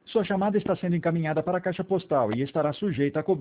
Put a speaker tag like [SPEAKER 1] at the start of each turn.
[SPEAKER 1] Sua chamada está sendo encaminhada para a caixa postal e estará sujeita a cobrança.